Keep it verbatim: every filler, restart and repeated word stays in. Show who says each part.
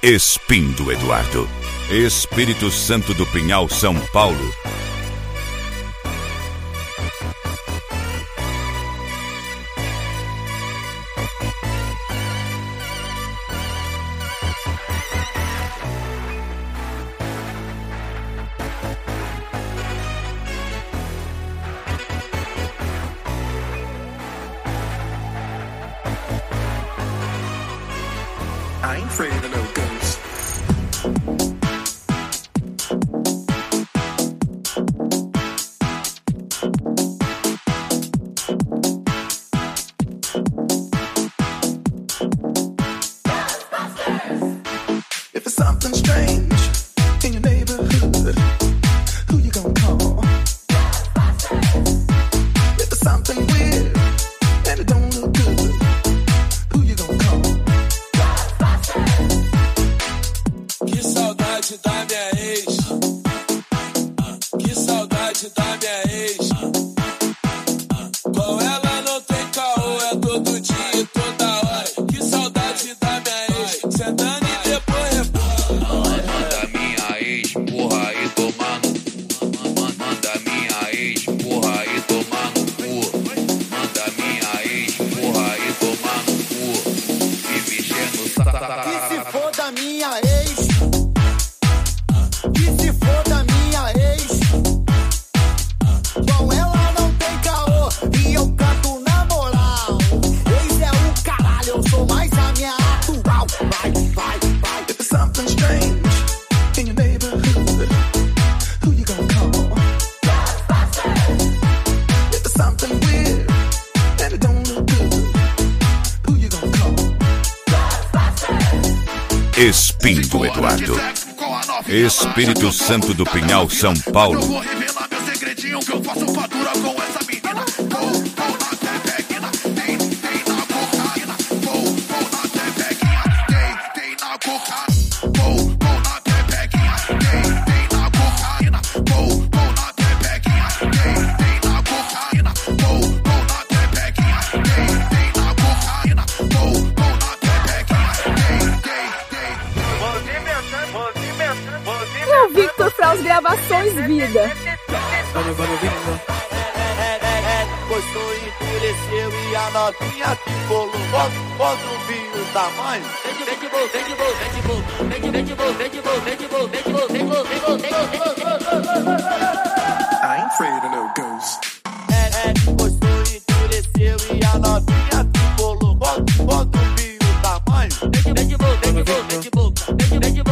Speaker 1: Espim do Eduardo. Espírito Santo do Pinhal, São Paulo.
Speaker 2: I ain't afraid of no ghosts. If it's something strange in your neighborhood, who you gonna call? If it's something weird and it don't look good, who you gonna call?
Speaker 3: Que saudade da minha ex. Que saudade da minha ex. Com ela não tem caô, é todo dia e toda hora. Que saudade da minha ex. Sentando e depois repõe.
Speaker 4: Manda minha ex, porra, e tomar no cu. Manda minha ex, porra, e tomar no cu. Manda minha ex, porra, e tomar no cu. Me mexendo no saco.
Speaker 5: Que se for da minha ex. Que se for da minha ex. Com ela não tem caô e eu canto na moral. Ex é o caralho, eu sou mais a minha atual. Vai, vai, vai.
Speaker 2: If it's something strange in your neighborhood, who you gonna call? If it's something weird and it don't look good, who you gonna call?
Speaker 1: Espim do Eduardo. Espírito Santo do Pinhal, São Paulo.
Speaker 6: Eu vou revelar meu segredinho que eu faço fatura com essa menina. Vou, vou na tepequina, tem, tem na cocaína. Vou, vou na tepequinha, tem, tem na cocaína. Vou, vou na tepequinha, tem, tem na cocaína. Vou, vou na tepequinha, tem, tem na cocaína. Vou, vou na tepequinha, tem, tem na cocaína. Vou, vou na tepequinha, tem, tem, tem. Movimentando, movimentando, movimentando.
Speaker 7: Não, Victor Fraus Gravações Vida.
Speaker 5: Gostou, endureceu e a novinha ficou louca. Bota, bota o vinho o tamanho. Tem que, tem que, tem que, tem que, tem que, tem que, tem que, tem que, tem que, tem que, tem que, tem que,
Speaker 2: I ain't afraid of no ghosts.
Speaker 5: É, é, gostou, endureceu e a novinha ficou louca. Bota, bota o vinho o tamanho. Tem que, tem que, tem que, tem que, tem que, tem que,